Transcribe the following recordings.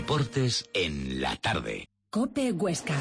Deportes en la tarde. COPE Huesca.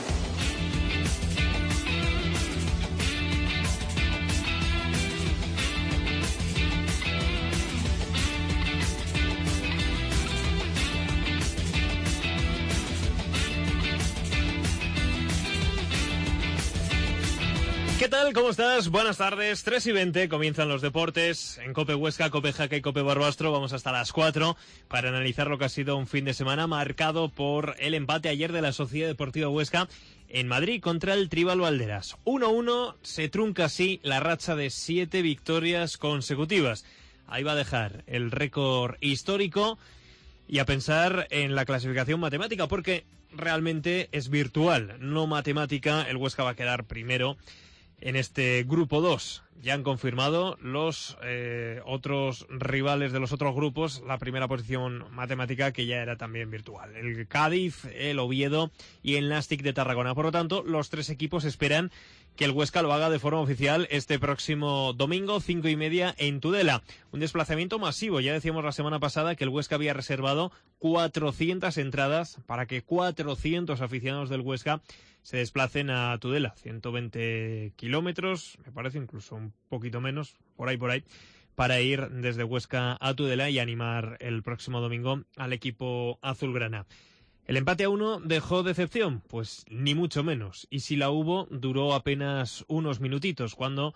¿Qué tal? ¿Cómo estás? Buenas tardes, 3:20, comienzan los deportes en COPE Huesca, COPE Jaca y COPE Barbastro. Vamos hasta las 4 para analizar lo que ha sido un fin de semana marcado por el empate ayer de la Sociedad Deportiva Huesca en Madrid contra el Tribal Valderas. 1-1, se trunca así la racha de 7 victorias consecutivas. Ahí va a dejar el récord histórico y a pensar en la clasificación matemática, porque realmente es virtual, no matemática. El Huesca va a quedar primero en este grupo 2. Ya han confirmado los otros rivales de los otros grupos la primera posición matemática, que ya era también virtual. El Cádiz, el Oviedo y el Nàstic de Tarragona. Por lo tanto, los tres equipos esperan que el Huesca lo haga de forma oficial este próximo domingo, 5:30 en Tudela. Un desplazamiento masivo. Ya decíamos la semana pasada que el Huesca había reservado 400 entradas para que 400 aficionados del Huesca se desplacen a Tudela. 120 kilómetros, me parece, incluso un poquito menos, por ahí, para ir desde Huesca a Tudela y animar el próximo domingo al equipo azulgrana. ¿El empate a 1 dejó decepción? Pues ni mucho menos. Y si la hubo, duró apenas unos minutitos, cuando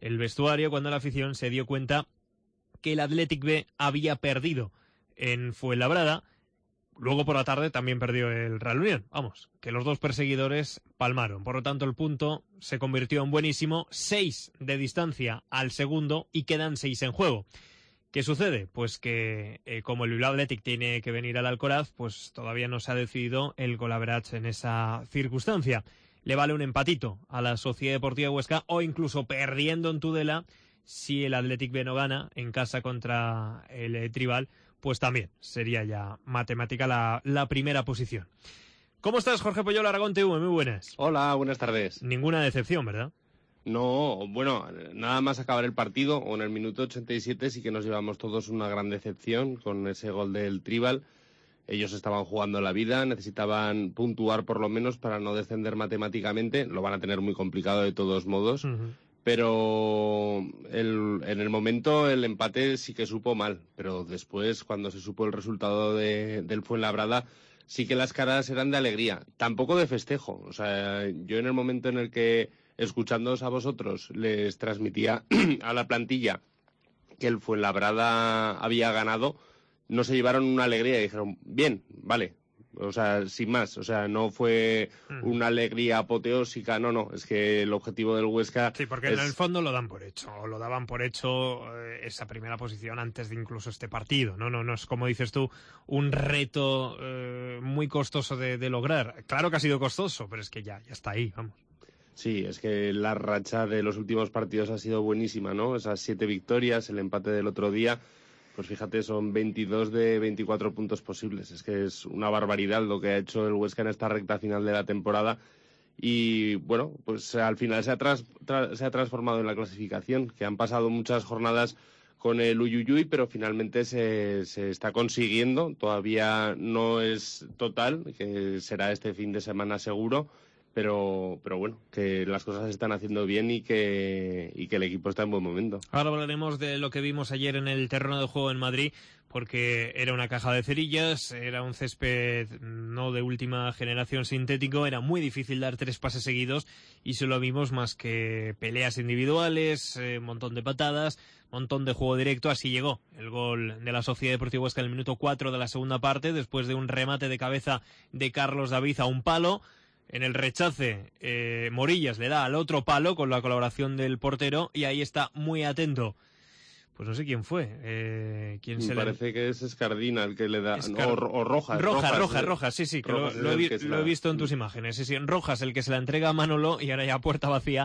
la afición se dio cuenta que el Athletic B había perdido en Fuenlabrada. Luego por la tarde también perdió el Real Unión. Vamos, que los dos perseguidores palmaron. Por lo tanto, el punto se convirtió en buenísimo. 6 de distancia al segundo y quedan 6 en juego. ¿Qué sucede? Pues que como el Bilbao Athletic tiene que venir al Alcoraz, pues todavía no se ha decidido el goal-average en esa circunstancia. Le vale un empatito a la Sociedad Deportiva Huesca, o incluso perdiendo en Tudela, si el Athletic B no gana en casa contra el Tribal, pues también sería ya matemática la primera posición. ¿Cómo estás, Jorge Poyol, Aragón TV? Muy buenas. Hola, buenas tardes. Ninguna decepción, ¿verdad? No, bueno, nada más acabar el partido, o en el minuto 87 sí que nos llevamos todos una gran decepción con ese gol del Tribal. Ellos estaban jugando la vida, necesitaban puntuar por lo menos para no descender matemáticamente. Lo van a tener muy complicado de todos modos. Uh-huh. Pero en el momento el empate sí que supo mal, pero después, cuando se supo el resultado del Fuenlabrada, sí que las caras eran de alegría, tampoco de festejo. O sea, yo en el momento en el que, escuchándoos a vosotros, les transmitía a la plantilla que el Fuenlabrada había ganado, no se llevaron una alegría y dijeron, bien, vale. O sea, sin más, o sea, no fue una alegría apoteósica, no, es que el objetivo del Huesca... Sí, porque en el fondo lo dan por hecho, o lo daban por hecho esa primera posición antes de incluso este partido, no es, como dices tú, un reto muy costoso de lograr. Claro que ha sido costoso, pero es que ya está ahí, vamos. Sí, es que la racha de los últimos partidos ha sido buenísima, ¿no? Esas 7 victorias, el empate del otro día... Pues fíjate, son 22 de 24 puntos posibles. Es que es una barbaridad lo que ha hecho el Huesca en esta recta final de la temporada. Y bueno, pues al final se ha transformado en la clasificación, que han pasado muchas jornadas con el uyuyuy, pero finalmente se está consiguiendo. Todavía no es total, que será este fin de semana seguro. Pero bueno, que las cosas se están haciendo bien y que el equipo está en buen momento. Ahora hablaremos de lo que vimos ayer en el terreno de juego en Madrid, porque era una caja de cerillas, era un césped no de última generación sintético, era muy difícil dar 3 pases seguidos y solo vimos más que peleas individuales, un montón de patadas, montón de juego directo. Así llegó el gol de la Sociedad Deportiva Huesca en el minuto 4 de la segunda parte, después de un remate de cabeza de Carlos David a un palo. En el rechace, Morillas le da al otro palo con la colaboración del portero y ahí está muy atento. Pues no sé quién fue. Parece que es Escardina el que le da. O Rojas. Rojas, sí, que lo he visto en tus imágenes. Sí, Rojas el que se la entrega a Manolo y ahora ya a puerta vacía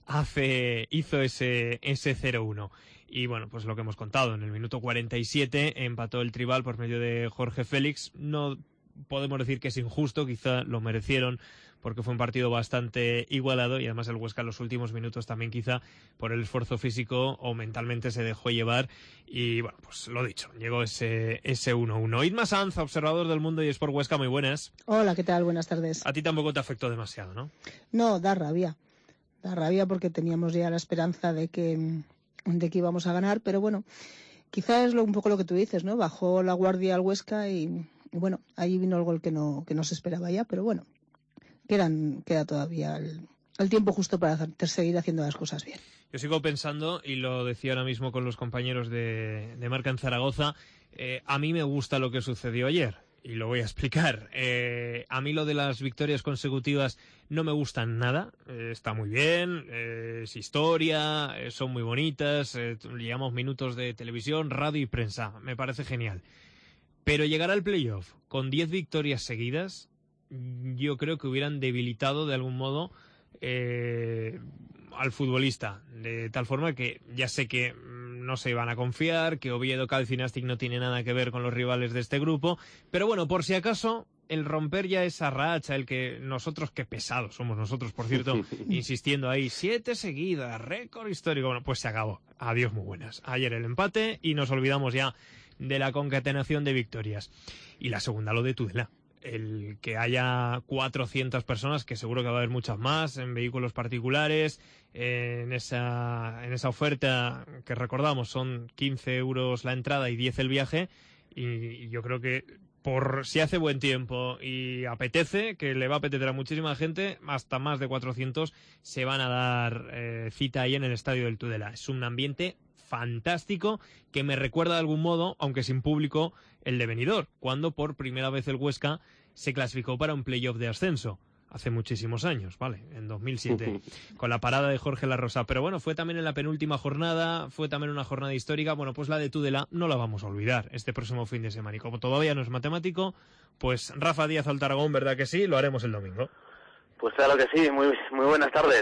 hizo ese 0-1. Y bueno, pues lo que hemos contado, en el minuto 47 empató el Tribal por medio de Jorge Félix. No podemos decir que es injusto, quizá lo merecieron porque fue un partido bastante igualado y además el Huesca en los últimos minutos también quizá por el esfuerzo físico o mentalmente se dejó llevar y bueno, pues lo dicho, llegó ese 1-1. Isma Sanz, observador del Mundo y Sport Huesca, muy buenas. Hola, ¿qué tal? Buenas tardes. A ti tampoco te afectó demasiado, ¿no? No, da rabia porque teníamos ya la esperanza de que íbamos a ganar, pero bueno, quizás es un poco lo que tú dices, ¿no? Bajó la guardia al Huesca y bueno, ahí vino el gol que no se esperaba ya, pero bueno, queda todavía el tiempo justo para seguir haciendo las cosas bien. Yo sigo pensando, y lo decía ahora mismo con los compañeros de Marca en Zaragoza, a mí me gusta lo que sucedió ayer. Y lo voy a explicar. A mí lo de las victorias consecutivas no me gustan nada. Está muy bien, es historia, son muy bonitas, llevamos minutos de televisión, radio y prensa. Me parece genial. Pero llegar al playoff con 10 victorias seguidas, yo creo que hubieran debilitado de algún modo al futbolista. De tal forma que ya sé que no se iban a confiar, que Oviedo Calcinastic no tiene nada que ver con los rivales de este grupo, pero bueno, por si acaso, el romper ya esa racha, el que nosotros, qué pesados somos nosotros, por cierto, insistiendo ahí, 7 seguidas, récord histórico, bueno, pues se acabó. Adiós, muy buenas. Ayer el empate y nos olvidamos ya de la concatenación de victorias. Y la segunda, lo de Tudela. El que haya 400 personas, que seguro que va a haber muchas más, en vehículos particulares, en esa oferta que recordamos son 15 euros la entrada y 10 el viaje, y yo creo que por si hace buen tiempo y apetece, que le va a apetecer a muchísima gente, hasta más de 400 se van a dar cita ahí en el estadio del Tudela. Es un ambiente fantástico que me recuerda de algún modo, aunque sin público, el de Benidorm, cuando por primera vez el Huesca se clasificó para un playoff de ascenso. Hace muchísimos años, ¿vale? En 2007, con la parada de Jorge Larrosa. Pero bueno, fue también en la penúltima jornada, fue también una jornada histórica. Bueno, pues la de Tudela no la vamos a olvidar este próximo fin de semana. Y como todavía no es matemático, pues Rafa Díaz al Tarragón, ¿verdad que sí? Lo haremos el domingo. Pues claro que sí, muy buenas tardes.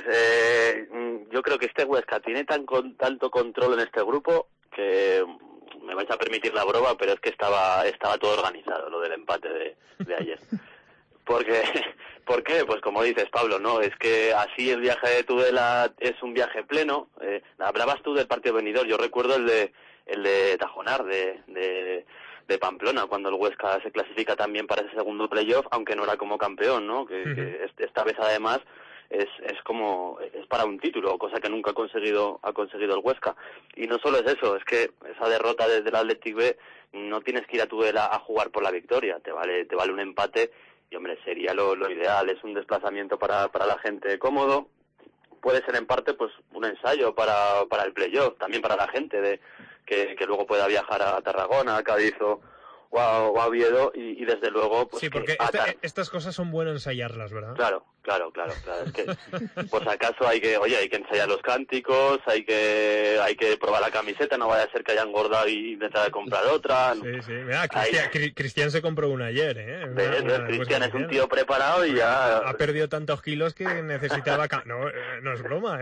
Yo creo que este Huesca tiene tanto control en este grupo que me vais a permitir la broma, pero es que estaba todo organizado, lo del empate de ayer. ¿Por qué? Pues como dices, Pablo, ¿no? Es que así el viaje de Tudela es un viaje pleno. Hablabas tú del partido venidor, yo recuerdo el de Tajonar, de Pamplona, cuando el Huesca se clasifica también para ese segundo playoff, aunque no era como campeón, ¿no? Que esta vez además es para un título, cosa que nunca ha conseguido el Huesca. Y no solo es eso, es que esa derrota desde el Athletic B no tienes que ir a Tudela a jugar por la victoria, te vale un empate y hombre, sería lo ideal, es un desplazamiento para la gente cómodo. Puede ser en parte pues un ensayo para el playoff, también para la gente que luego pueda viajar a Tarragona, a Cádiz o a Oviedo y desde luego pues sí, porque estas cosas son bueno ensayarlas, ¿verdad? Claro, es que por si acaso hay que ensayar los cánticos, hay que probar la camiseta, no vaya a ser que haya engordado y intentar comprar otra. Sí, mira, Cristian se compró una ayer, Cristian es un tío preparado y ya ha perdido tantos kilos que necesitaba no es broma,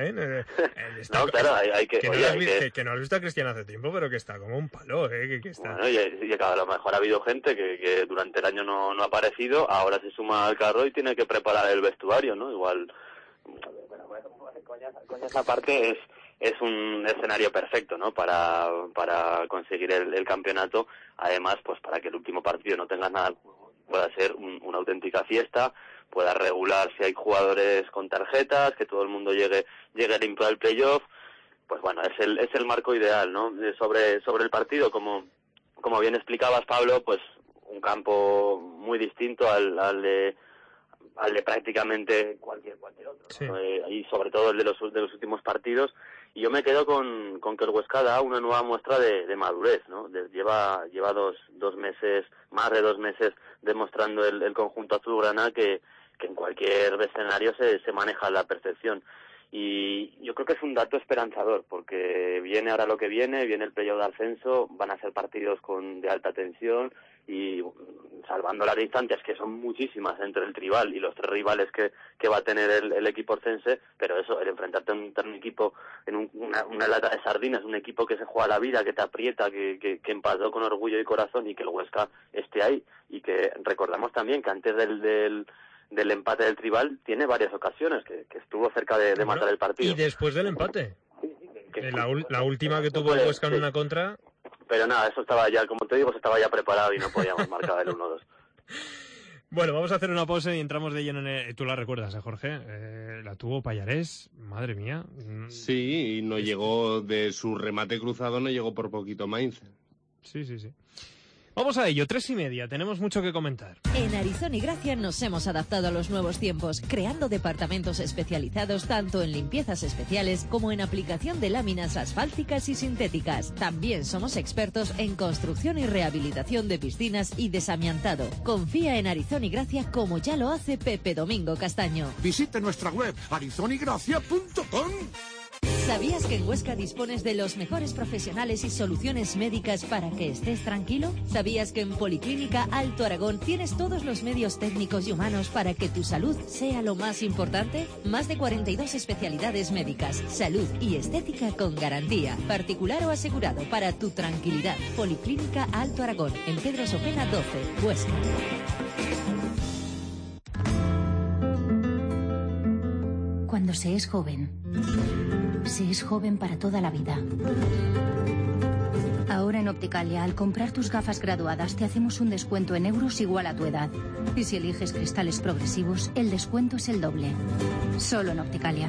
no, claro, hay que que no has visto a Cristian hace tiempo, pero que está como un palo, que está. Bueno, y a lo mejor ha habido gente que durante el año no ha aparecido, ahora se suma al carro y tiene que preparar el vestuario, ¿no? Igual, con esa parte es un escenario perfecto, ¿no? Para conseguir el campeonato, además, pues para que el último partido no tenga nada, pueda ser una auténtica fiesta, pueda regular si hay jugadores con tarjetas, que todo el mundo llegue limpio al playoff. Pues bueno, es el marco ideal, ¿no? Sobre el partido, como bien explicabas, Pablo, pues un campo muy distinto al de prácticamente cualquier otro, sí. ¿no? Y sobre todo el de los últimos partidos. Y yo me quedo con que el Huesca da una nueva muestra de madurez, ¿no? Lleva dos meses, más de 2 meses, demostrando el conjunto azulgrana que en cualquier escenario se maneja a la perfección. Y yo creo que es un dato esperanzador, porque viene ahora lo que viene el playoff de ascenso, van a ser partidos de alta tensión, y salvando las distancias, que son muchísimas entre el Tribal y los 3 rivales que va a tener el equipo orcense, pero eso, el enfrentarte a un equipo en una lata de sardinas, un equipo que se juega la vida, que te aprieta, que empató con orgullo y corazón, y que el Huesca esté ahí, y que recordamos también que antes del empate del Tribal tiene varias ocasiones que estuvo cerca de matar el partido. Y después del empate. La última que tuvo el Huesca en una contra. Pero nada, eso estaba ya, como te digo, se estaba ya preparado y no podíamos marcar el 1-2. Bueno, vamos a hacer una pausa y entramos de lleno en... Tú la recuerdas, Jorge? La tuvo Pallarés, madre mía. Sí, y no llegó de su remate cruzado, no llegó por poquito Mainz. Sí. Vamos a ello, 3:30, tenemos mucho que comentar. En Arizona y Gracia nos hemos adaptado a los nuevos tiempos, creando departamentos especializados tanto en limpiezas especiales como en aplicación de láminas asfálticas y sintéticas. También somos expertos en construcción y rehabilitación de piscinas y desamiantado. Confía en Arizona y Gracia como ya lo hace Pepe Domingo Castaño. Visite nuestra web arizonigracia.com. ¿Sabías que en Huesca dispones de los mejores profesionales y soluciones médicas para que estés tranquilo? ¿Sabías que en Policlínica Alto Aragón tienes todos los medios técnicos y humanos para que tu salud sea lo más importante? Más de 42 especialidades médicas, salud y estética con garantía, particular o asegurado, para tu tranquilidad. Policlínica Alto Aragón, en Pedro Sopena 12, Huesca. Cuando se es joven para toda la vida. Ahora en Opticalia, al comprar tus gafas graduadas, te hacemos un descuento en euros igual a tu edad. Y si eliges cristales progresivos, el descuento es el doble. Solo en Opticalia.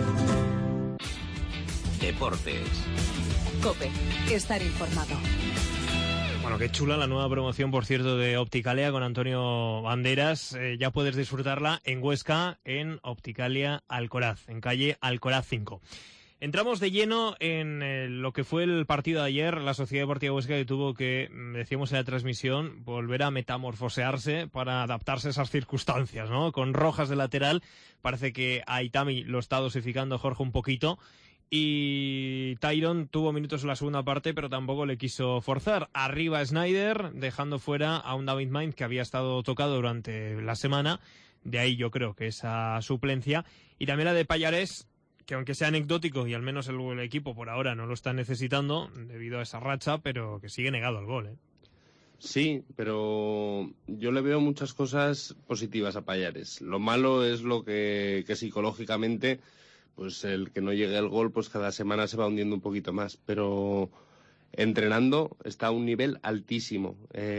Deportes. COPE. Estar informado. Bueno, qué chula la nueva promoción, por cierto, de Opticalia con Antonio Banderas. Ya puedes disfrutarla en Huesca, en Opticalia Alcoraz, en calle Alcoraz 5. Entramos de lleno en lo que fue el partido de ayer. La Sociedad Deportiva Huesca que tuvo que, decíamos en la transmisión, volver a metamorfosearse para adaptarse a esas circunstancias, ¿no? Con Rojas de lateral, parece que a Itami lo está dosificando Jorge un poquito. Y Tyron tuvo minutos en la segunda parte, pero tampoco le quiso forzar. Arriba Snyder, dejando fuera a un David Mainz que había estado tocado durante la semana. De ahí yo creo que esa suplencia. Y también la de Pallarés, que aunque sea anecdótico y al menos el equipo por ahora no lo está necesitando debido a esa racha, pero que sigue negado al gol, ¿eh? Sí, pero yo le veo muchas cosas positivas a Pallarés. Lo malo es lo que psicológicamente, pues el que no llegue el gol, pues cada semana se va hundiendo un poquito más. Pero entrenando está a un nivel altísimo,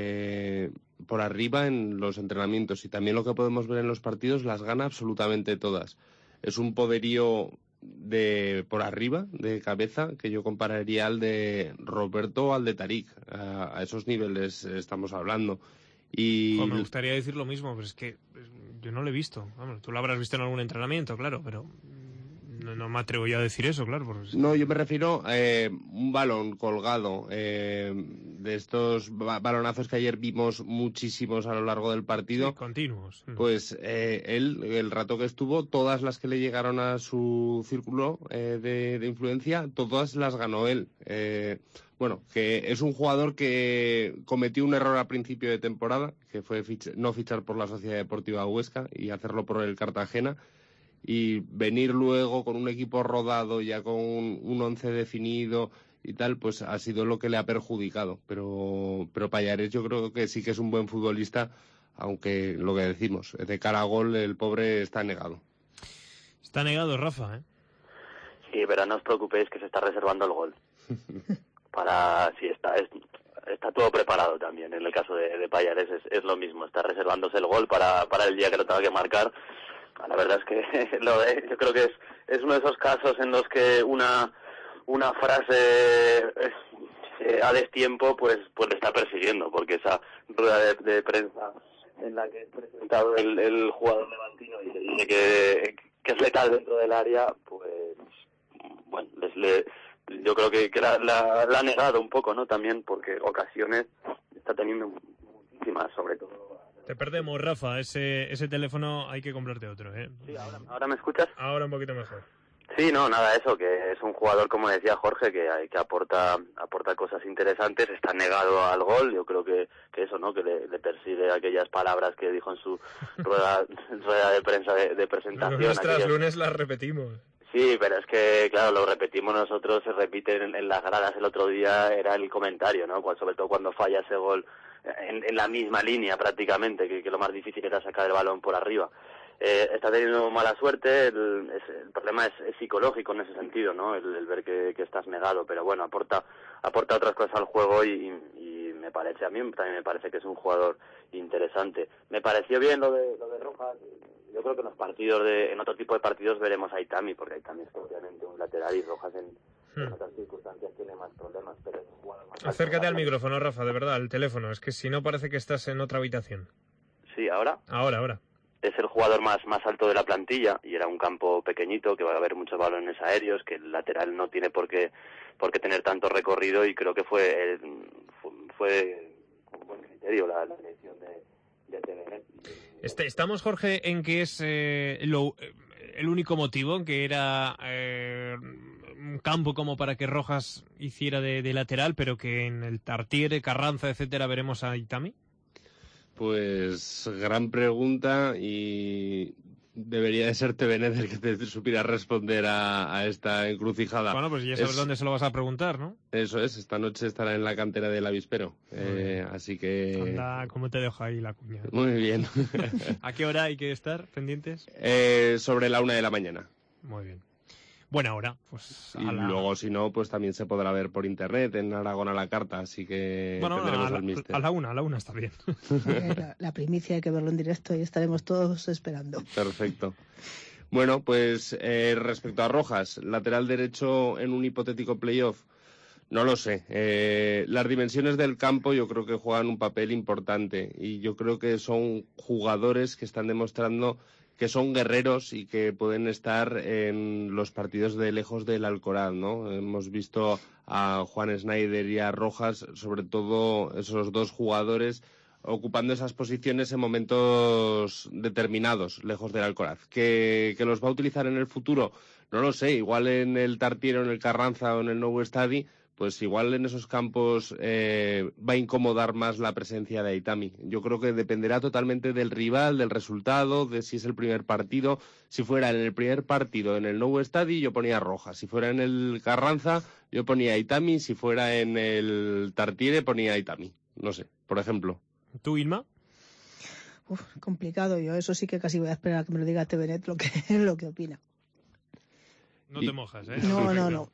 por arriba en los entrenamientos, y también lo que podemos ver en los partidos, las gana absolutamente todas. Es un poderío de por arriba, de cabeza, que yo compararía al de Roberto o al de Tarik. A esos niveles estamos hablando. Y me gustaría decir lo mismo, pero es que yo no lo he visto. Vamos, tú lo habrás visto en algún entrenamiento, claro, pero no me atrevo yo a decir eso, claro. Porque... No, yo me refiero a un balón colgado, de estos balonazos que ayer vimos muchísimos a lo largo del partido. Sí, continuos. Pues él, el rato que estuvo, todas las que le llegaron a su círculo de influencia, todas las ganó él. Bueno, que es un jugador que cometió un error a principio de temporada, que fue no fichar por la Sociedad Deportiva Huesca y hacerlo por el Cartagena. Y venir luego con un equipo rodado, ya con un once definido y tal, pues ha sido lo que le ha perjudicado. Pero Pallarés yo creo que sí que es un buen futbolista, aunque lo que decimos, de cara a gol el pobre está negado. Está negado, Rafa, ¿eh? Sí, pero no os preocupéis que se está reservando el gol. Sí, está todo preparado también. En el caso de Pallarés es lo mismo, está reservándose el gol para el día que lo tenga que marcar. La verdad es que yo creo que es uno de esos casos en los que una frase a destiempo pues le está persiguiendo, porque esa rueda de prensa en la que es presentado el jugador levantino y le dice que es letal dentro del área, pues bueno, yo creo que la ha negado un poco, ¿no? También porque ocasiones está teniendo muchísimas, sobre todo. Te perdemos, Rafa. Ese teléfono hay que comprarte otro, ¿eh? Sí, ¿ahora me escuchas? Ahora un poquito mejor. Sí, no, nada, eso, que es un jugador, como decía Jorge, que aporta cosas interesantes, está negado al gol, yo creo que eso, ¿no? Que le persigue aquellas palabras que dijo en su rueda de prensa de presentación. Lunes tras lunes las repetimos. Sí, pero es que, claro, lo repetimos nosotros, se repite en las gradas. El otro día era el comentario, ¿no? Sobre todo cuando falla ese gol en la misma línea prácticamente, que lo más difícil era sacar el balón por arriba. Está teniendo mala suerte, el problema es psicológico en ese sentido, ¿no? El ver que estás negado, pero bueno, aporta otras cosas al juego y a mí también me parece que es un jugador interesante. Me pareció bien lo de Rojas. Yo creo que en otro tipo de partidos veremos a Aitami, porque Aitami es obviamente un lateral y Rojas en otras circunstancias tiene más problemas, pero es un jugador más... Acércate al micrófono, Rafa, de verdad, al teléfono, es que si no parece que estás en otra habitación. Sí, ¿ahora? Ahora. Es el jugador más alto de la plantilla y era un campo pequeñito, que va a haber muchos balones aéreos, que el lateral no tiene por qué tener tanto recorrido, y creo que fue un buen criterio la elección de TVN. Estamos, Jorge, en que es el único motivo, que era un campo como para que Rojas hiciera de lateral, pero que en el Tartiere, Carranza, etcétera, veremos a Aitami. Pues gran pregunta, y debería de ser TVN el que te supiera responder a esta encrucijada. Bueno, pues ya sabes dónde se lo vas a preguntar, ¿no? Eso es, esta noche estará en la cantera del Avispero, así que... Anda, ¿cómo te dejo ahí la cuña? Muy bien. ¿A qué hora hay que estar pendientes? Sobre la 1 a.m. Muy bien. Buena hora, pues. Luego, si no, pues también se podrá ver por internet en Aragón a la carta, así que tendremos al míster. A la una está bien. La primicia hay que verlo en directo y estaremos todos esperando. Perfecto. Bueno, pues respecto a Rojas, lateral derecho en un hipotético playoff, no lo sé. Las dimensiones del campo yo creo que juegan un papel importante, y yo creo que son jugadores que están demostrando que son guerreros y que pueden estar en los partidos de lejos del Alcoraz, ¿no? Hemos visto a Juan Snyder y a Rojas, sobre todo esos dos jugadores, ocupando esas posiciones en momentos determinados, lejos del Alcoraz. ¿Que los va a utilizar en el futuro? No lo sé, igual en el Tartiere, en el Carranza o en el Nou Estadi, pues igual en esos campos va a incomodar más la presencia de Aitami. Yo creo que dependerá totalmente del rival, del resultado, de si es el primer partido. Si fuera en el primer partido en el Nou Estadi, yo ponía Rojas. Si fuera en el Carranza, yo ponía Aitami. Si fuera en el Tartiere, ponía Aitami. No sé, por ejemplo. ¿Tú, Ilma? Complicado. Yo eso sí que casi voy a esperar a que me lo diga TVNet lo que opina. No te mojas, ¿eh? No.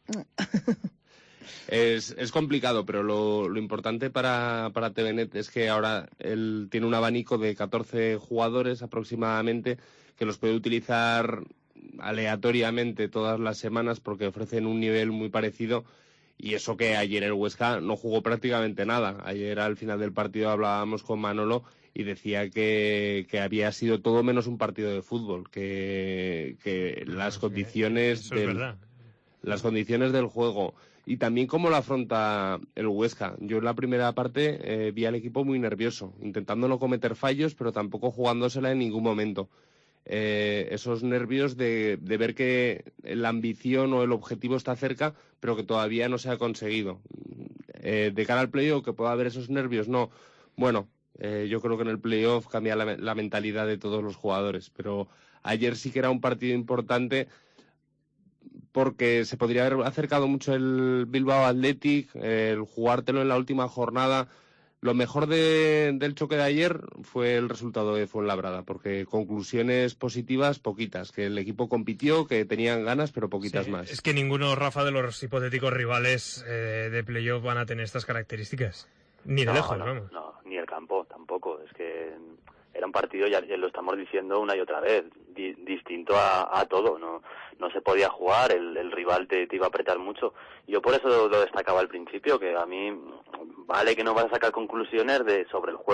Es complicado, pero lo importante para TVNet es que ahora él tiene un abanico de 14 jugadores aproximadamente, que los puede utilizar aleatoriamente todas las semanas porque ofrecen un nivel muy parecido, y eso que ayer el Huesca no jugó prácticamente nada. Ayer al final del partido hablábamos con Manolo y decía que había sido todo menos un partido de fútbol, que las condiciones las condiciones del juego y también cómo lo afronta el Huesca. Yo en la primera parte vi al equipo muy nervioso, intentando no cometer fallos, pero tampoco jugándosela en ningún momento. Esos nervios de ver que la ambición o el objetivo está cerca, pero que todavía no se ha conseguido. De cara al playoff, que pueda haber esos nervios, no. Bueno, yo creo que en el playoff cambia la mentalidad de todos los jugadores, pero ayer sí que era un partido importante, porque se podría haber acercado mucho el Bilbao Athletic, el jugártelo en la última jornada. Lo mejor del choque de ayer fue el resultado de Fuenlabrada, porque conclusiones positivas, poquitas. Que el equipo compitió, que tenían ganas, pero poquitas más. Es que ninguno, Rafa, de los hipotéticos rivales de playoff van a tener estas características. Ni de lejos, vamos. No, ni el campo tampoco. Es que era un partido, ya lo estamos diciendo una y otra vez, distinto a todo. No se podía jugar, el rival te iba a apretar mucho. Yo por eso lo destacaba al principio, que a mí vale que no vas a sacar conclusiones sobre el juego,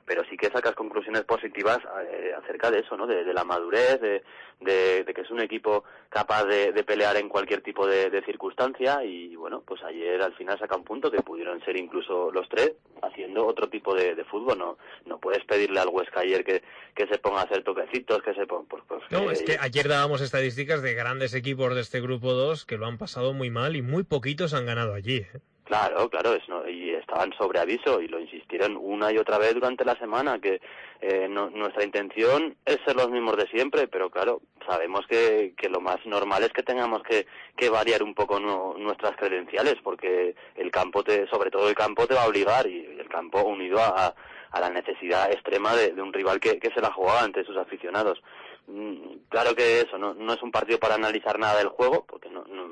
pero sí que sacas conclusiones positivas acerca de eso, ¿no? De la madurez, de que es un equipo capaz de pelear en cualquier tipo de circunstancia, y bueno, pues ayer al final saca un punto que pudieron ser incluso los 3 haciendo otro tipo de fútbol. No puedes pedirle al Huesca ayer que se ponga a hacer toquecitos, que se ponga... No, es que ayer dábamos estadísticas de grandes equipos de este grupo 2 que lo han pasado muy mal y muy poquitos han ganado allí, ¿eh? Claro, y estaban sobre aviso y lo insistieron una y otra vez durante la semana, que nuestra intención es ser los mismos de siempre, pero claro, sabemos que lo más normal es que tengamos que variar un poco nuestras credenciales, porque el campo sobre todo el campo te va a obligar, y el campo unido a la necesidad extrema de un rival que se la jugaba ante sus aficionados. Claro que eso no es un partido para analizar nada del juego, porque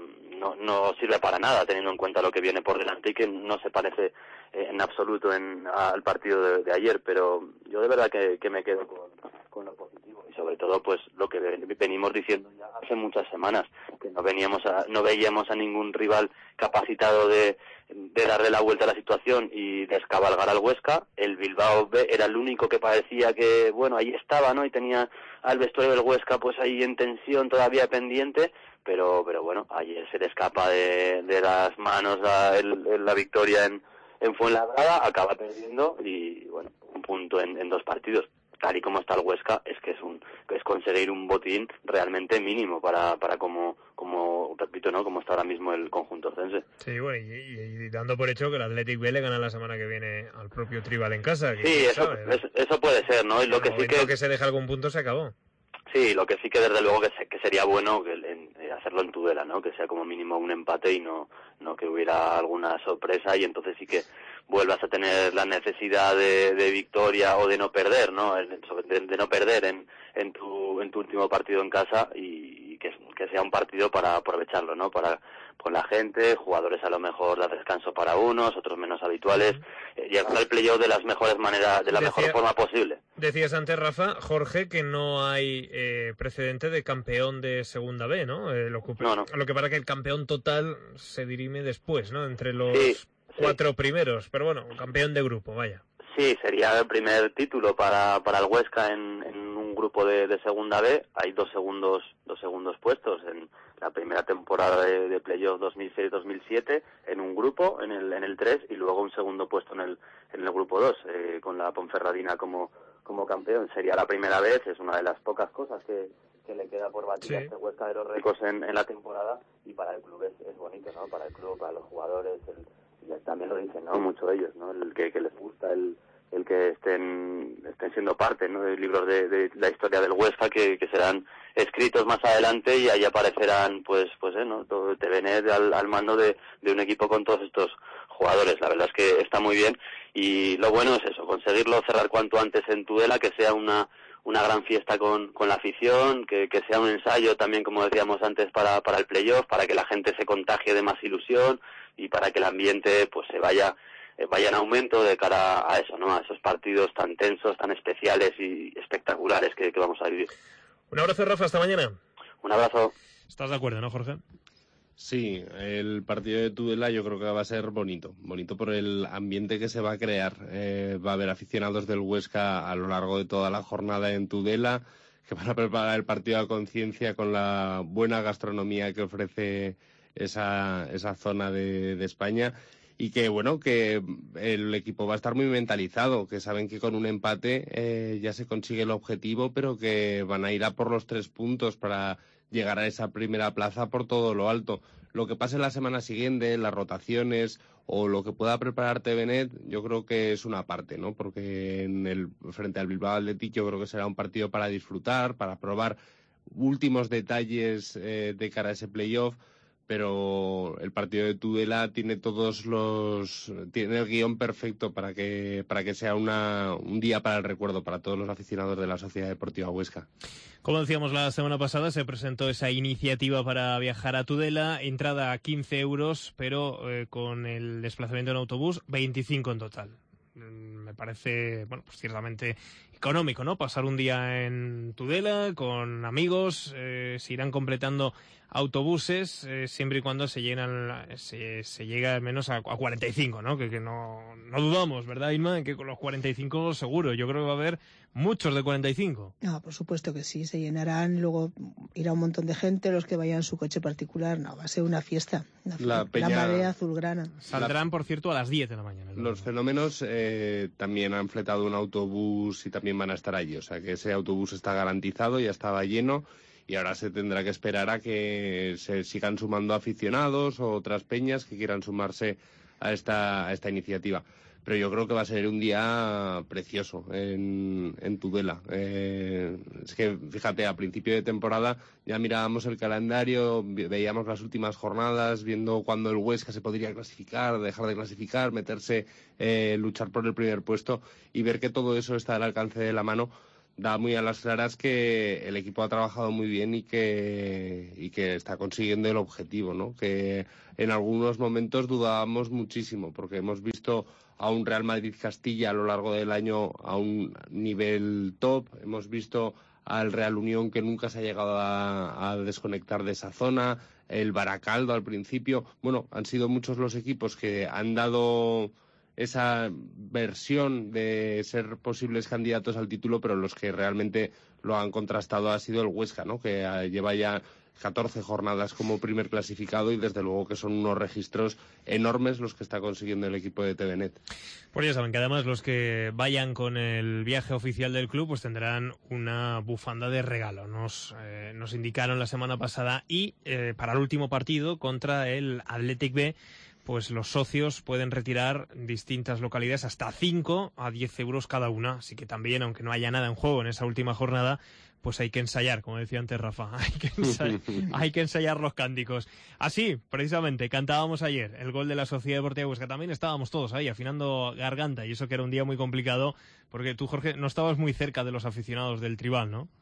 no sirve para nada, teniendo en cuenta lo que viene por delante y que no se parece en absoluto al partido de ayer, pero yo de verdad que me quedo con lo positivo, y sobre todo pues lo que venimos diciendo ya hace muchas semanas, que no veíamos a ningún rival capacitado de darle la vuelta a la situación y descabalgar al Huesca. El Bilbao B era el único que parecía que, bueno, ahí estaba, ¿no? Y tenía al vestuario del Huesca pues ahí en tensión todavía pendiente, pero bueno, ayer se le escapa de las manos la victoria en Fuenlabrada, acaba perdiendo, y bueno, un punto en 2 partidos. Tal y como está el Huesca, es que es conseguir un botín realmente mínimo para como repito, ¿no? Como está ahora mismo el conjunto cense. Sí, bueno, y dando por hecho que el Athletic B le gana la semana que viene al propio Tribal en casa. Sí, eso puede ser, ¿no? Y lo que sí que se deja algún punto se acabó. Sí, lo que sí que desde luego que sería bueno hacerlo en Tudela, ¿no? Que sea como mínimo un empate y no que hubiera alguna sorpresa, y entonces sí que vuelvas a tener la necesidad de victoria o de no perder, ¿no? De no perder en tu último partido en casa, y que sea un partido para aprovecharlo, ¿no? Con la gente, jugadores a lo mejor da descanso para unos, otros menos habituales, llegar al playoff de las mejores maneras, de la mejor forma posible. Decías antes, Rafa, Jorge, que no hay precedente de campeón de Segunda B, ¿no? Lo que pasa que el campeón total se dirime después, ¿no? Entre los 4 primeros, pero bueno, campeón de grupo, vaya. Sí, sería el primer título para el Huesca en un grupo de Segunda B. Hay dos segundos puestos en la primera temporada de playoff 2006-2007 en un grupo, en el 3, y luego un segundo puesto en el grupo 2, con la Ponferradina como campeón. Sería la primera vez, es una de las pocas cosas que le queda por batir a este Huesca de los récords en la temporada, y para el club es bonito, ¿no? Para el club, para los jugadores, y también lo dicen, ¿no? Muchos de ellos, ¿no? El que les gusta el que estén siendo parte, ¿no? De libros de la historia del Huesca que serán escritos más adelante, y ahí aparecerán ¿no? Todo TVNet al mando de un equipo con todos estos jugadores. La verdad es que está muy bien, y lo bueno es eso, conseguirlo cerrar cuanto antes en Tudela, que sea una gran fiesta con la afición, que sea un ensayo también, como decíamos antes, para el playoff, para que la gente se contagie de más ilusión y para que el ambiente pues se vaya en aumento de cara a eso, ¿no? A esos partidos tan tensos, tan especiales y espectaculares que vamos a vivir. Un abrazo, Rafa, hasta mañana. Un abrazo. ¿Estás de acuerdo, no, Jorge? Sí, el partido de Tudela yo creo que va a ser bonito por el ambiente que se va a crear. Va a haber aficionados del Huesca a lo largo de toda la jornada en Tudela, que van a preparar el partido a conciencia con la buena gastronomía que ofrece esa zona de España, y que bueno, que el equipo va a estar muy mentalizado, que saben que con un empate ya se consigue el objetivo, pero que van a ir a por los 3 puntos para llegar a esa primera plaza por todo lo alto. Lo que pase la semana siguiente, las rotaciones o lo que pueda preparar TVNet, yo creo que es una parte, ¿no? Porque frente al Bilbao Athletic yo creo que será un partido para disfrutar, para probar últimos detalles de cara a ese playoff, pero el partido de Tudela tiene tiene el guión perfecto para que sea un día para el recuerdo para todos los aficionados de la Sociedad Deportiva Huesca. Como decíamos la semana pasada, se presentó esa iniciativa para viajar a Tudela, entrada a 15 euros, pero con el desplazamiento en autobús, 25 en total. Me parece, bueno, pues ciertamente económico, ¿no? Pasar un día en Tudela con amigos, se irán completando autobuses, siempre y cuando se llega al menos a 45, ¿no? Que no dudamos, ¿verdad, Inma? Que con los 45 seguro, yo creo que va a haber muchos de 45. No, por supuesto que sí, se llenarán, luego irá un montón de gente, los que vayan en su coche particular, no, va a ser una fiesta, la marea azulgrana. Saldrán, por cierto, a las 10 de la mañana. Los fenómenos también han fletado un autobús y también van a estar allí, o sea que ese autobús está garantizado, ya estaba lleno. Y ahora se tendrá que esperar a que se sigan sumando aficionados o otras peñas que quieran sumarse a esta iniciativa. Pero yo creo que va a ser un día precioso en Tudela. Es que, fíjate, a principio de temporada ya mirábamos el calendario, veíamos las últimas jornadas, viendo cuándo el Huesca se podría clasificar, dejar de clasificar, meterse, luchar por el primer puesto, y ver que todo eso está al alcance de la mano. Da muy a las claras que el equipo ha trabajado muy bien y que está consiguiendo el objetivo, ¿no? Que en algunos momentos dudábamos muchísimo, porque hemos visto a un Real Madrid-Castilla a lo largo del año a un nivel top, hemos visto al Real Unión que nunca se ha llegado a desconectar de esa zona, el Baracaldo al principio. Bueno, han sido muchos los equipos que han dado esa versión de ser posibles candidatos al título, pero los que realmente lo han contrastado ha sido el Huesca, ¿no? Que lleva ya 14 jornadas como primer clasificado y desde luego que son unos registros enormes los que está consiguiendo el equipo de TVNet. Pues ya saben que además los que vayan con el viaje oficial del club pues tendrán una bufanda de regalo. Nos indicaron la semana pasada, y para el último partido contra el Athletic B, pues los socios pueden retirar distintas localidades, hasta 5 a 10 euros cada una. Así que también, aunque no haya nada en juego en esa última jornada, pues hay que ensayar, como decía antes Rafa, hay que ensayar los cánticos. Así, precisamente, cantábamos ayer el gol de la Sociedad Deportiva Huesca. También estábamos todos ahí afinando garganta, y eso que era un día muy complicado, porque tú, Jorge, no estabas muy cerca de los aficionados del Tribal, ¿no?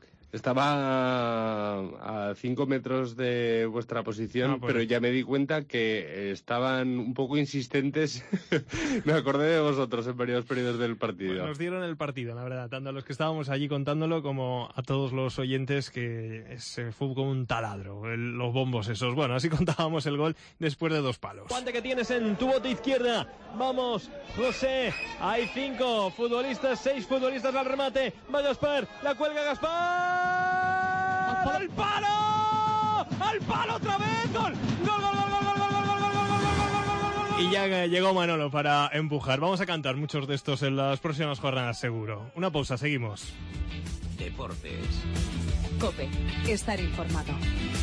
Estaba a 5 metros de vuestra posición, pero ya me di cuenta que estaban un poco insistentes. Me acordé de vosotros en varios periodos del partido. Pues nos dieron el partido, la verdad, tanto a los que estábamos allí contándolo como a todos los oyentes, que se fue como un taladro, los bombos esos. Bueno, así contábamos el gol después de 2 palos. Guante que tienes en tu bote izquierda. Vamos, José. Hay 5 futbolistas, 6 futbolistas al remate. Va Gaspar, la cuelga Gaspar. ¡Al palo! ¡Al palo otra vez! ¡Gol! ¡Gol, gol, gol, gol, gol, gol, gol, gol, gol, gol! Y ya llegó Manolo para empujar. Vamos a cantar muchos de estos en las próximas jornadas, seguro. Una pausa, seguimos. Deportes. COPE. Estar informado.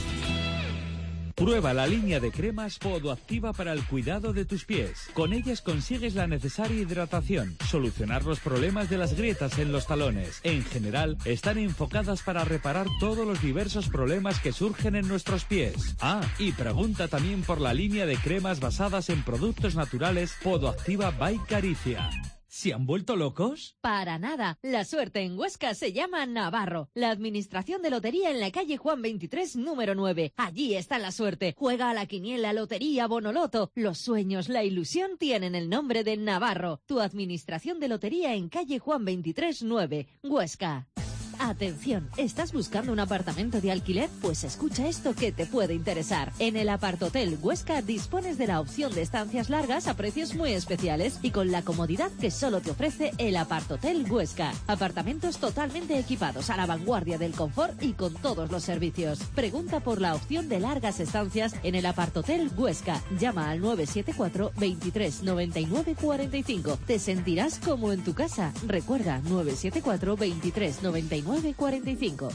Prueba la línea de cremas Podoactiva para el cuidado de tus pies. Con ellas consigues la necesaria hidratación, solucionar los problemas de las grietas en los talones. En general, están enfocadas para reparar todos los diversos problemas que surgen en nuestros pies. Ah, y pregunta también por la línea de cremas basadas en productos naturales Podoactiva by Caricia. ¿Se han vuelto locos? Para nada. La suerte en Huesca se llama Navarro. La administración de lotería en la calle Juan 23, número 9. Allí está la suerte. Juega a la quiniela, lotería, bonoloto. Los sueños, la ilusión tienen el nombre de Navarro. Tu administración de lotería en calle Juan 23, 9. Huesca. Atención, ¿estás buscando un apartamento de alquiler? Pues escucha esto que te puede interesar. En el Apartotel Huesca dispones de la opción de estancias largas a precios muy especiales y con la comodidad que solo te ofrece el Apartotel Huesca. Apartamentos totalmente equipados a la vanguardia del confort y con todos los servicios. Pregunta por la opción de largas estancias en el Apartotel Huesca. Llama al 974 23 99 45. Te sentirás como en tu casa. Recuerda, 974 23 99 45.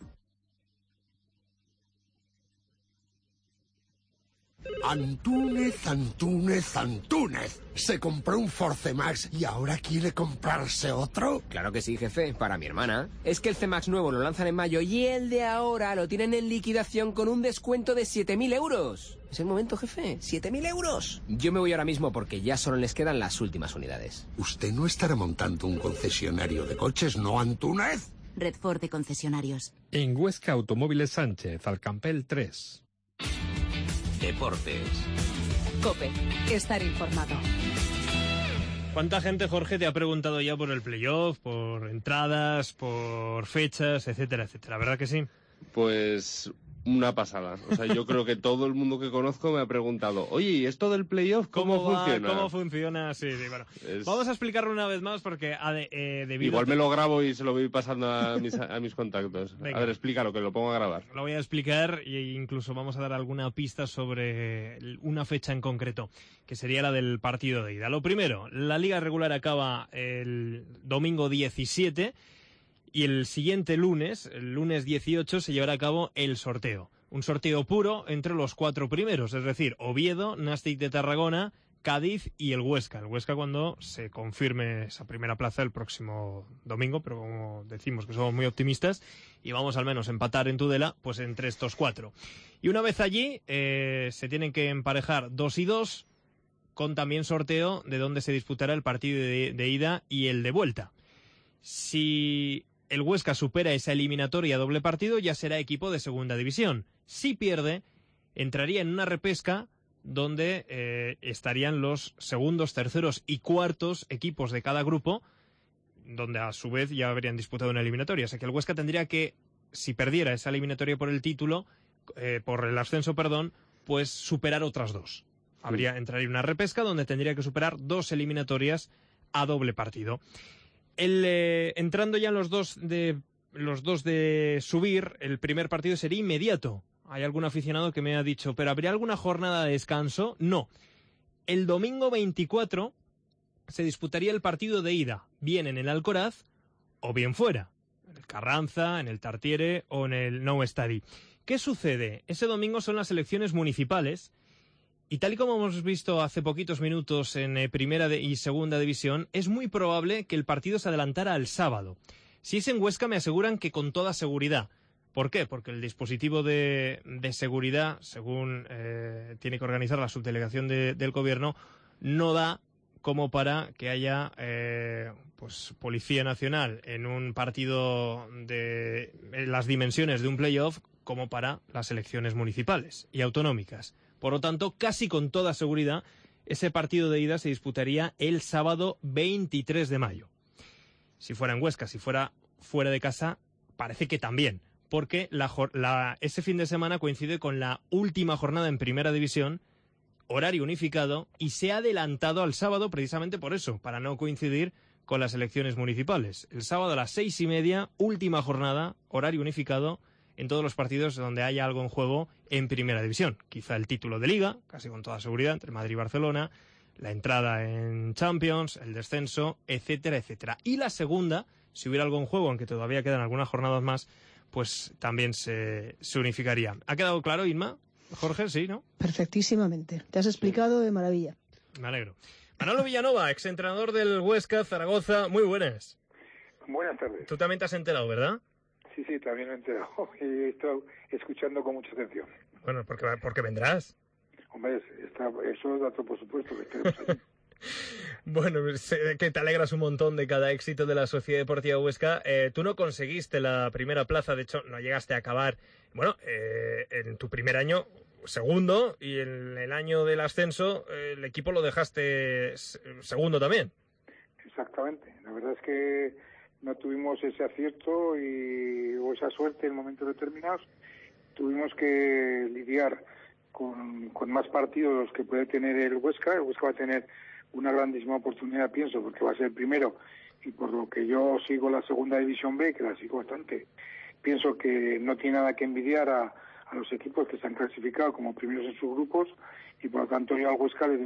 Antúnez. Se compró un Force Max y ahora quiere comprarse otro. Claro que sí, jefe, para mi hermana. Es que el C-Max nuevo lo lanzan en mayo y el de ahora lo tienen en liquidación con un descuento de 7.000 euros. Es el momento, jefe. 7.000 euros. Yo me voy ahora mismo porque ya solo les quedan las últimas unidades. Usted no estará montando un concesionario de coches, ¿no, Antúnez? Red Ford de concesionarios. En Huesca Automóviles Sánchez, Alcampel 3. Deportes. COPE. Estar informado. ¿Cuánta gente, Jorge, te ha preguntado ya por el playoff, por entradas, por fechas, etcétera, etcétera? ¿Verdad que sí? Pues una pasada. O sea, yo creo que todo el mundo que conozco me ha preguntado, oye, ¿y esto del playoff cómo funciona? ¿Cómo funciona? Sí, bueno. Vamos a explicarlo una vez más porque debido igual me lo grabo y se lo voy pasando a mis contactos. Venga. A ver, explícalo, que lo pongo a grabar. Lo voy a explicar e incluso vamos a dar alguna pista sobre una fecha en concreto, que sería la del partido de ida. Lo primero, la liga regular acaba el domingo 17... y el siguiente lunes, el lunes 18, se llevará a cabo el sorteo. Un sorteo puro entre los 4 primeros, es decir, Oviedo, Nàstic de Tarragona, Cádiz y el Huesca. El Huesca cuando se confirme esa primera plaza el próximo domingo, pero como decimos que somos muy optimistas y vamos al menos a empatar en Tudela, pues entre estos 4. Y una vez allí se tienen que emparejar 2 y 2, con también sorteo de dónde se disputará el partido de ida y el de vuelta. Si el Huesca supera esa eliminatoria doble partido, ya será equipo de segunda división. Si pierde, entraría en una repesca donde estarían los segundos, terceros y cuartos equipos de cada grupo, donde a su vez ya habrían disputado una eliminatoria. O sea que el Huesca tendría que, si perdiera esa eliminatoria por el título, por el ascenso, perdón, pues superar otras 2. Entraría en una repesca donde tendría que superar 2 eliminatorias a doble partido. Entrando ya en los dos de subir, el primer partido sería inmediato. Hay algún aficionado que me ha dicho, ¿pero habría alguna jornada de descanso? No. El domingo 24 se disputaría el partido de ida, bien en el Alcoraz o bien fuera, en el Carranza, en el Tartiere o en el Nou Estadi. ¿Qué sucede? Ese domingo son las elecciones municipales. Y tal y como hemos visto hace poquitos minutos en primera y segunda división, es muy probable que el partido se adelantara al sábado. Si es en Huesca, me aseguran que con toda seguridad. ¿Por qué? Porque el dispositivo de seguridad, según tiene que organizar la subdelegación del gobierno, no da como para que haya pues Policía Nacional en un partido de las dimensiones de un playoff como para las elecciones municipales y autonómicas. Por lo tanto, casi con toda seguridad, ese partido de ida se disputaría el sábado 23 de mayo. Si fuera en Huesca, si fuera fuera de casa, parece que también, porque ese fin de semana coincide con la última jornada en Primera División, horario unificado, y se ha adelantado al sábado precisamente por eso, para no coincidir con las elecciones municipales. El sábado a las 6:30, última jornada, horario unificado, en todos los partidos donde haya algo en juego en Primera División. Quizá el título de Liga, casi con toda seguridad, entre Madrid y Barcelona, la entrada en Champions, el descenso, etcétera, etcétera. Y la segunda, si hubiera algo en juego, aunque todavía quedan algunas jornadas más, pues también se unificaría. ¿Ha quedado claro, Inma? Jorge, sí, ¿no? Perfectísimamente. Te has explicado de maravilla. Me alegro. Manolo Villanova, exentrenador del Huesca, Zaragoza. Muy buenas. Buenas tardes. Tú también te has enterado, ¿verdad? Sí, también me he enterado. He estado escuchando con mucha atención. Bueno, porque vendrás. Hombre, eso es dato, por supuesto, que estaremos allí. Bueno, sé que te alegras un montón de cada éxito de la Sociedad Deportiva Huesca. Tú no conseguiste la primera plaza, de hecho, no llegaste a acabar. Bueno, en tu primer año, segundo, y en el año del ascenso, el equipo lo dejaste segundo también. Exactamente. La verdad es que no tuvimos ese acierto o esa suerte en momentos determinados. Tuvimos que lidiar con más partidos los que puede tener el Huesca. El Huesca va a tener una grandísima oportunidad, pienso, porque va a ser el primero, y por lo que yo sigo la segunda división B, que la sigo bastante, pienso que no tiene nada que envidiar a los equipos que se han clasificado como primeros en sus grupos, y por lo tanto yo al Huesca le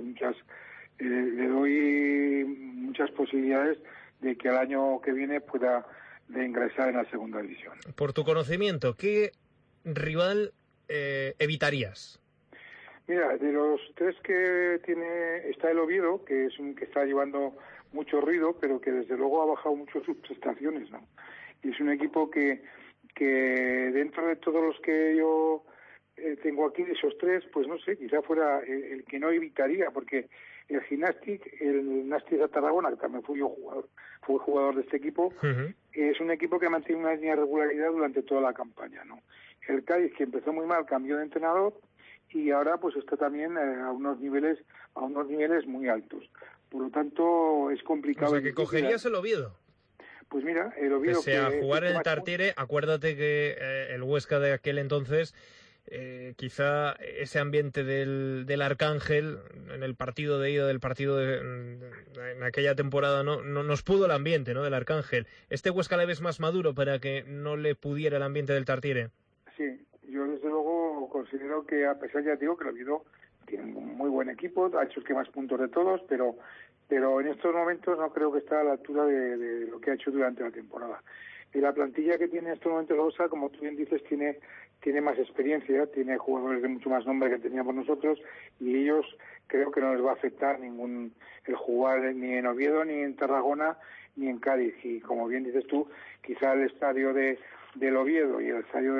doy muchas posibilidades de que el año que viene pueda ingresar en la segunda división. Por tu conocimiento, ¿qué rival evitarías? Mira, de los 3 que está el Oviedo, que es un que está llevando mucho ruido, pero que desde luego ha bajado mucho sus prestaciones, ¿no? Y es un equipo que dentro de todos los que yo tengo aquí, de esos 3, pues no sé, quizá fuera el que no evitaría, porque el Nàstic de Tarragona, que también fue jugador de este equipo, es un equipo que mantiene una línea de regularidad durante toda la campaña, ¿no? El Cádiz, que empezó muy mal, cambió de entrenador, y ahora pues está también a unos niveles muy altos. Por lo tanto, es complicado. O sea, que cogerías el Oviedo. Pues mira, el Oviedo... Pese a jugar en el Tartiere, acuérdate que el Huesca de aquel entonces... quizá ese ambiente del Arcángel en el partido de ida del partido en aquella temporada no nos pudo el ambiente, ¿no?, del Arcángel. ¿Este Huesca le ves más maduro para que no le pudiera el ambiente del Tartiere? Sí, yo desde luego considero que, a pesar, ya digo, que el Oviedo tiene un muy buen equipo, ha hecho el que más puntos de todos, pero en estos momentos no creo que está a la altura de lo que ha hecho durante la temporada. Y la plantilla que tiene en estos momentos la USA, como tú bien dices, tiene más experiencia, tiene jugadores de mucho más nombre que teníamos nosotros, y ellos creo que no les va a afectar el jugar ni en Oviedo, ni en Tarragona, ni en Cádiz. Y como bien dices tú, quizá el estadio del Oviedo y el estadio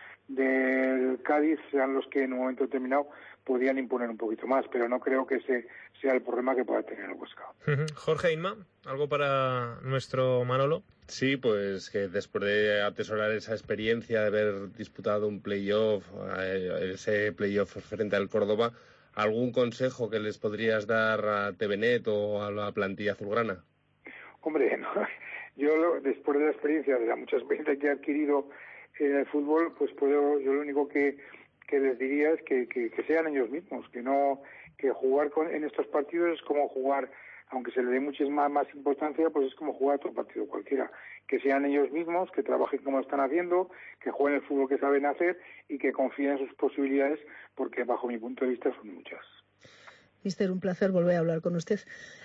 del Cádiz sean los que en un momento determinado podrían imponer un poquito más, pero no creo que ese sea el problema que pueda tener el Huesca. Jorge, Inma, ¿algo para nuestro Manolo? Sí, pues que después de atesorar esa experiencia de haber disputado un playoff, ese playoff frente al Córdoba, ¿algún consejo que les podrías dar a TVNet o a la plantilla azulgrana? Hombre, no, yo después de la experiencia, de la mucha experiencia que he adquirido en el fútbol, pues yo lo único que les diría es que sean ellos mismos, que jugar en estos partidos es como jugar, aunque se le dé muchísima más importancia, pues es como jugar otro partido cualquiera. Que sean ellos mismos, que trabajen como están haciendo, que jueguen el fútbol que saben hacer y que confíen en sus posibilidades, porque bajo mi punto de vista son muchas. Mister, un placer volver a hablar con usted.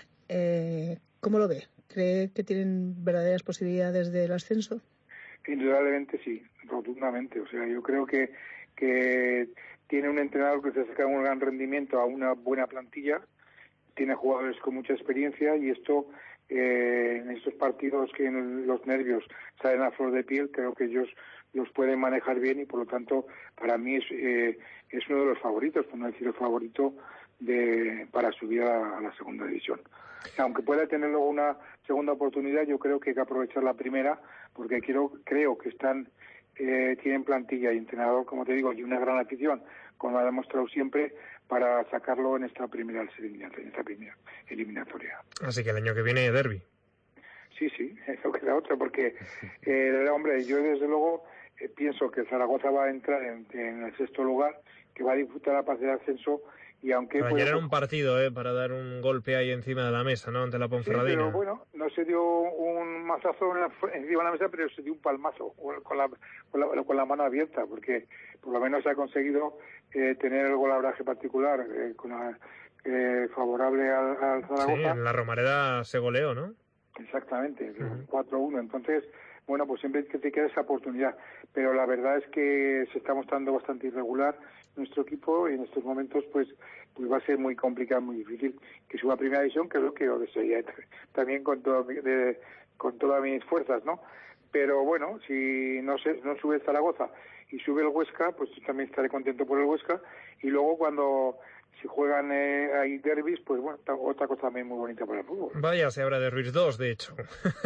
¿Cómo lo ve? ¿Cree que tienen verdaderas posibilidades del ascenso? Indudablemente sí, rotundamente. O sea, yo creo que tiene un entrenador que se saca un gran rendimiento a una buena plantilla, tiene jugadores con mucha experiencia, y esto en estos partidos que los nervios salen a flor de piel, creo que ellos los pueden manejar bien, y por lo tanto para mí es uno de los favoritos, por no decir el favorito para subir a la segunda división. Aunque pueda tener luego una segunda oportunidad, yo creo que hay que aprovechar la primera, porque creo que tienen plantilla y entrenador, como te digo, y una gran afición, como ha demostrado siempre, para sacarlo en esta primera eliminatoria. Así que el año que viene derbi. Sí, eso queda otra, porque hombre, yo desde luego pienso que Zaragoza va a entrar en el sexto lugar, que va a disputar la parte de ascenso. Y aunque ayer era un partido para dar un golpe ahí encima de la mesa, ¿no?, ante la Ponferradina. Sí, pero bueno, no se dio un mazazo encima de la mesa, pero se dio un palmazo con la mano abierta, porque por lo menos se ha conseguido tener el golabraje particular favorable al Zaragoza. Sí, en la Romareda se goleó, ¿no? Exactamente, 4-1. Entonces, bueno, pues siempre que te queda esa oportunidad. Pero la verdad es que se está mostrando bastante irregular nuestro equipo, y en estos momentos pues va a ser muy complicado, muy difícil que suba a primera división, que es lo que yo desearía también con todas mis fuerzas, ¿no? Pero bueno, si no sube el Zaragoza y sube el Huesca, pues yo también estaré contento por el Huesca. Y luego si juegan ahí derbis, pues bueno, otra cosa también muy bonita para el fútbol. Vaya, se habrá derbis 2, de hecho.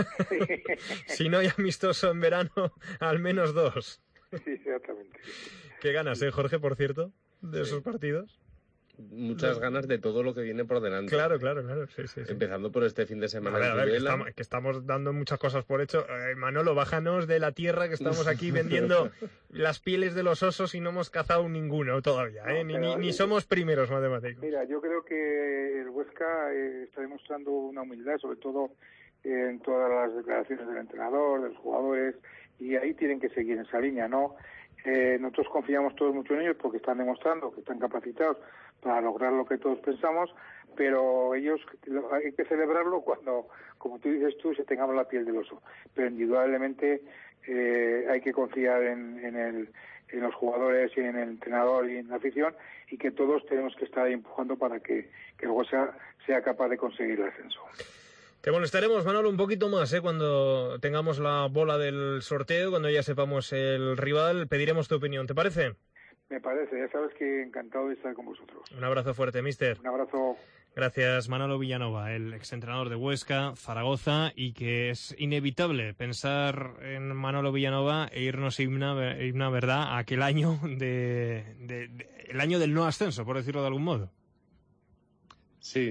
Si no hay amistoso en verano, al menos 2. Sí, exactamente. Qué ganas, Jorge, por cierto, de esos partidos. Muchas ganas de todo lo que viene por delante. Claro, sí. Empezando por este fin de semana. A ver, que estamos dando muchas cosas por hecho. Manolo, bájanos de la tierra, que estamos aquí vendiendo las pieles de los osos y no hemos cazado ninguno todavía, ni somos primeros matemáticos. Mira, yo creo que el Huesca está demostrando una humildad, sobre todo en todas las declaraciones del entrenador, de los jugadores, y ahí tienen que seguir en esa línea, ¿no? Nosotros confiamos todos mucho en ellos porque están demostrando que están capacitados para lograr lo que todos pensamos, pero ellos hay que celebrarlo cuando, como tú dices se tengamos la piel del oso. Pero indudablemente hay que confiar en los jugadores y en el entrenador y en la afición, y que todos tenemos que estar ahí empujando para que el Huesca sea capaz de conseguir el ascenso. Te molestaremos, Manolo, un poquito más, cuando tengamos la bola del sorteo, cuando ya sepamos el rival, pediremos tu opinión, ¿te parece? Me parece, ya sabes que encantado de estar con vosotros. Un abrazo fuerte, mister. Un abrazo. Gracias, Manolo Villanova, el exentrenador de Huesca, Zaragoza, y que es inevitable pensar en Manolo Villanova e irnos, Inma, ¿verdad?, a aquel año el año del no ascenso, por decirlo de algún modo. Sí,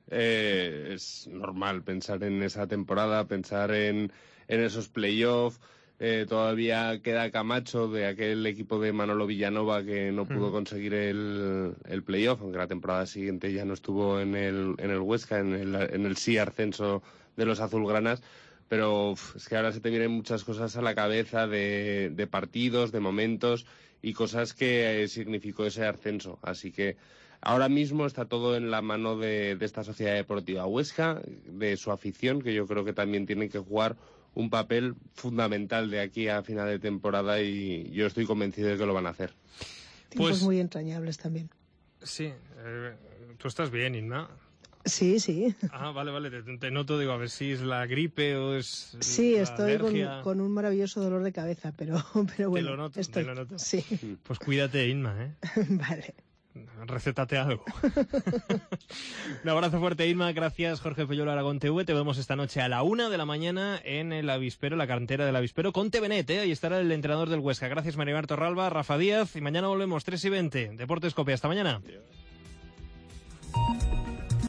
es normal pensar en esa temporada, pensar en esos playoffs. Todavía queda Camacho de aquel equipo de Manolo Villanova que no pudo conseguir el playoff, aunque la temporada siguiente ya no estuvo en el Huesca, en el sí ascenso de los azulgranas. Pero es que ahora se te vienen muchas cosas a la cabeza de partidos, de momentos y cosas que significó ese ascenso. Así que ahora mismo está todo en la mano de esta Sociedad Deportiva Huesca, de su afición, que yo creo que también tiene que jugar un papel fundamental de aquí a final de temporada, y yo estoy convencido de que lo van a hacer. Tiempos muy entrañables también. Sí, tú estás bien, Inma. Sí, sí. Ah, vale, te noto, digo, a ver si es la gripe o es sí, la estoy alergia. con un maravilloso dolor de cabeza, pero bueno. Te lo noto. Sí. Pues cuídate, Inma, Vale. Recétate algo. Un abrazo fuerte, Inma. Gracias, Jorge Fellolo, Aragón TV. Te vemos esta noche a la 1 de la mañana en el Avispero, la cantera del Avispero, con TVNet, Ahí estará el entrenador del Huesca. Gracias, Maribel Torralba, Rafa Díaz. Y mañana volvemos, 3:20. Deportes Cope. Hasta mañana.